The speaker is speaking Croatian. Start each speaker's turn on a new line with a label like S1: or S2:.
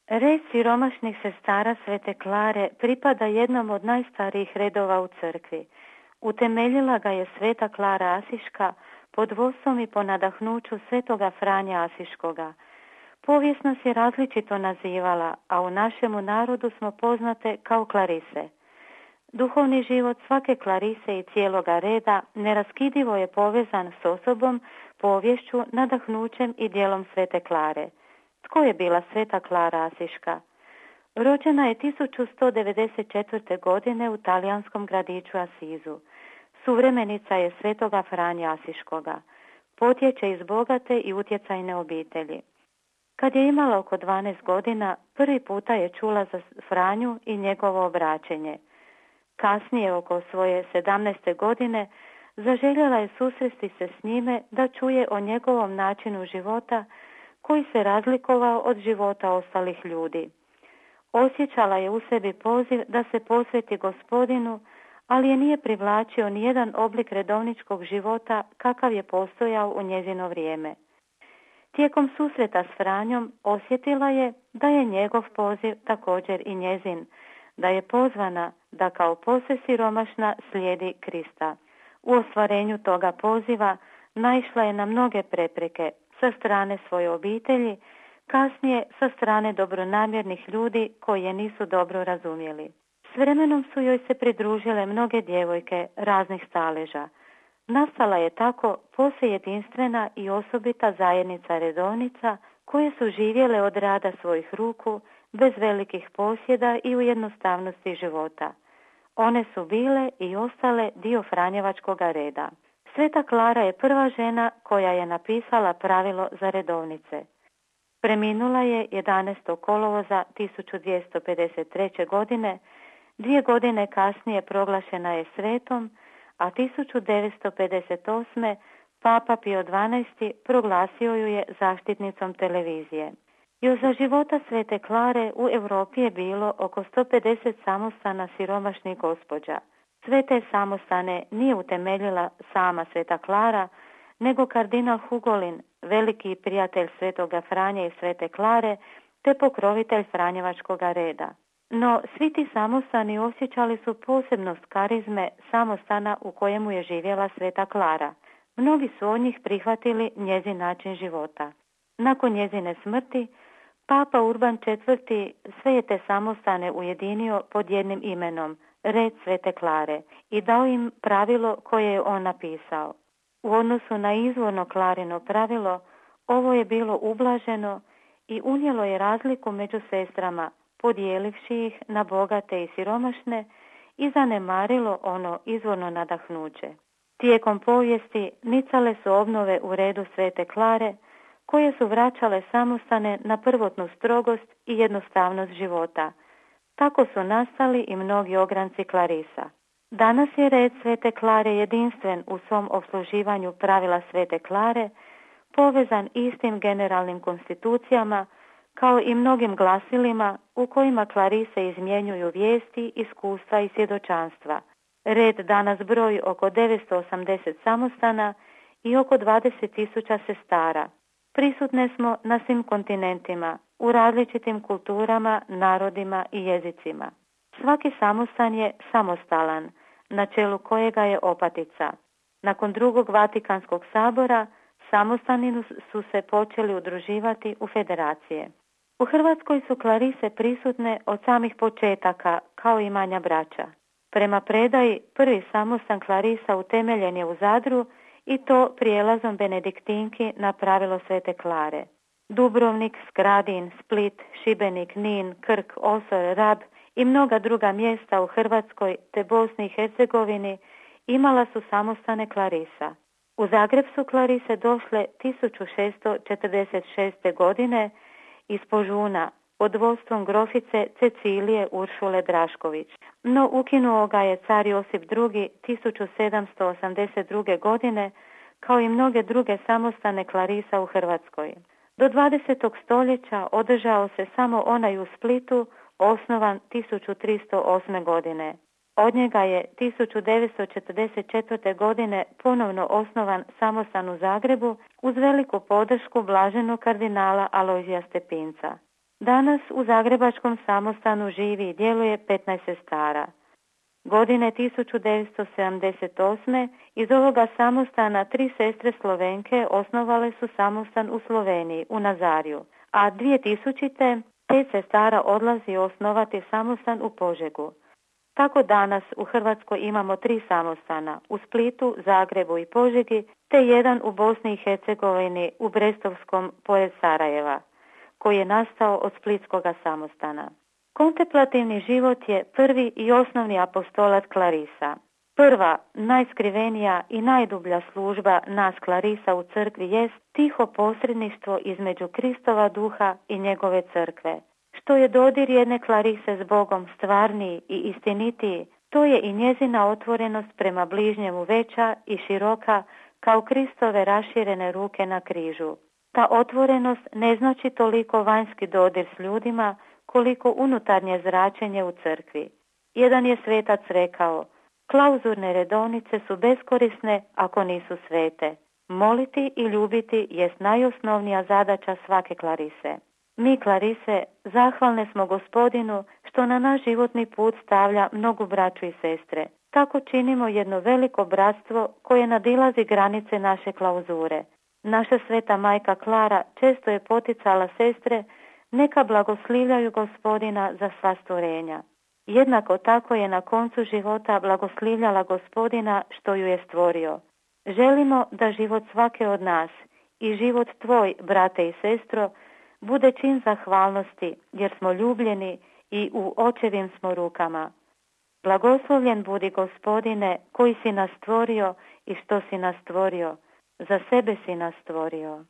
S1: Red siromašnih sestara Svete Klare pripada jednom od najstarijih redova u crkvi. Utemeljila ga je Sveta Klara Asiška pod vodstvom i po nadahnuću Svetoga Franja Asiškoga. Povijest nas je različito nazivala, a u našemu narodu smo poznate kao Klarise. Duhovni život svake Klarise i cijeloga reda neraskidivo je povezan s osobom, poviješću, nadahnućem i djelom Svete Klare. Tko je bila Sveta Klara Asiška? Rođena je 1194. godine u talijanskom gradiću Asizu. Suvremenica je Svetoga Franja Asiškoga. Potječe iz bogate i utjecajne obitelji. Kad je imala oko 12 godina, prvi puta je čula za Franju i njegovo obraćenje. Kasnije, oko svoje 17. godine, zaželjela je susresti se s njime da čuje o njegovom načinu života koji se razlikovao od života ostalih ljudi. Osjećala je u sebi poziv da se posveti Gospodinu, ali je nije privlačio nijedan oblik redovničkog života kakav je postojao u njezino vrijeme. Tijekom susreta s Franjom osjetila je da je njegov poziv također i njezin, da je pozvana da kao posve siromašna slijedi Krista. U ostvarenju toga poziva naišla je na mnoge prepreke sa strane svoje obitelji, kasnije sa strane dobronamjernih ljudi koji je nisu dobro razumjeli. S vremenom su joj se pridružile mnoge djevojke raznih staleža. Nastala je tako posve jedinstvena i osobita zajednica redovnica koje su živjele od rada svojih ruku, bez velikih posjeda i u jednostavnosti života. One su bile i ostale dio Franjevačkoga reda. Sveta Klara je prva žena koja je napisala pravilo za redovnice. Preminula je 11. kolovoza 1253. godine, 2 godine kasnije proglašena je svetom, a 1958. Papa Pio XII. Proglasio ju je zaštitnicom televizije. Još za života Svete Klare u Europi je bilo oko 150 samostana siromašnih gospođa. Sve te samostane nije utemeljila sama Sveta Klara, nego kardinal Hugolin, veliki prijatelj Svetoga Franje i Svete Klare, te pokrovitelj Franjevačkoga reda. No, svi ti samostani osjećali su posebnost karizme samostana u kojemu je živjela Sveta Klara. Mnogi su od njih prihvatili njezin način života. Nakon njezine smrti, Papa Urban IV. Sve je te samostane ujedinio pod jednim imenom, Red Svete Klare, i dao im pravilo koje je on napisao. U odnosu na izvorno Klarino pravilo, ovo je bilo ublaženo i unijelo je razliku među sestrama, podijelivši ih na bogate i siromašne i zanemarilo ono izvorno nadahnuće. Tijekom povijesti nicale su obnove u redu Svete Klare, koje su vraćale samostane na prvotnu strogost i jednostavnost života. Tako su nastali i mnogi ogranci Klarisa. Danas je red Svete Klare jedinstven u svom opsluživanju pravila Svete Klare, povezan istim generalnim konstitucijama, kao i mnogim glasilima u kojima Klarise izmjenjuju vijesti, iskustva i svjedočanstva. Red danas broji oko 980 samostana i oko 20.000 sestara. Prisutne smo na svim kontinentima, u različitim kulturama, narodima i jezicima. Svaki samostan je samostalan, na čelu kojega je opatica. Nakon drugog Vatikanskog sabora, samostani su se počeli udruživati u federacije. U Hrvatskoj su Klarise prisutne od samih početaka, kao i manja braća. Prema predaji, prvi samostan Klarisa utemeljen je u Zadru i to prijelazom Benediktinki na pravilo Svete Klare. Dubrovnik, Skradin, Split, Šibenik, Nin, Krk, Osor, Rab i mnoga druga mjesta u Hrvatskoj te Bosni i Hercegovini imala su samostane Klarisa. U Zagreb su Klarise došle 1646. godine iz Požuna pod vodstvom grofice Cecilije Uršule Drašković. No ukinuo ga je car Josip II. 1782. godine kao i mnoge druge samostane Klarisa u Hrvatskoj. Do 20. stoljeća održao se samo onaj u Splitu, osnovan 1308. godine. Od njega je 1944. godine ponovno osnovan samostan u Zagrebu uz veliku podršku blaženog kardinala Alojzija Stepinca. Danas u Zagrebačkom samostanu živi i djeluje 15 sestara. Godine 1978. iz ovoga samostana 3 sestre Slovenke osnovale su samostan u Sloveniji, u Nazariju, a 2000. 5 sestara odlazi osnovati samostan u Požegu. Tako danas u Hrvatskoj imamo 3 samostana, u Splitu, Zagrebu i Požegi, te jedan u Bosni i Hercegovini u Brestovskom pored Sarajeva, koji je nastao od Splitskoga samostana. Kontemplativni život je prvi i osnovni apostolat Klarisa. Prva, najskrivenija i najdublja služba nas Klarisa u crkvi jest tiho posredništvo između Kristova duha i njegove crkve. Što je dodir jedne Klarise s Bogom stvarniji i istinitiji, to je i njezina otvorenost prema bližnjemu veća i široka kao Kristove raširene ruke na križu. Ta otvorenost ne znači toliko vanjski dodir s ljudima, koliko unutarnje zračenje u crkvi. Jedan je svetac rekao: klauzurne redovnice su beskorisne ako nisu svete. Moliti i ljubiti jest najosnovnija zadaća svake Klarise. Mi, Klarise, zahvalne smo Gospodinu što na naš životni put stavlja mnogu braću i sestre. Tako činimo jedno veliko bratstvo koje nadilazi granice naše klauzure. Naša sveta majka Klara često je poticala sestre neka blagoslivljaju Gospodina za sva stvorenja. Jednako tako je na koncu života blagoslivljala Gospodina što ju je stvorio. Želimo da život svake od nas i život tvoj, brate i sestro, bude čin zahvalnosti, jer smo ljubljeni i u očevim smo rukama. Blagoslovljen budi Gospodine, koji si nas stvorio i što si nas stvorio. Za sebe si nas stvorio.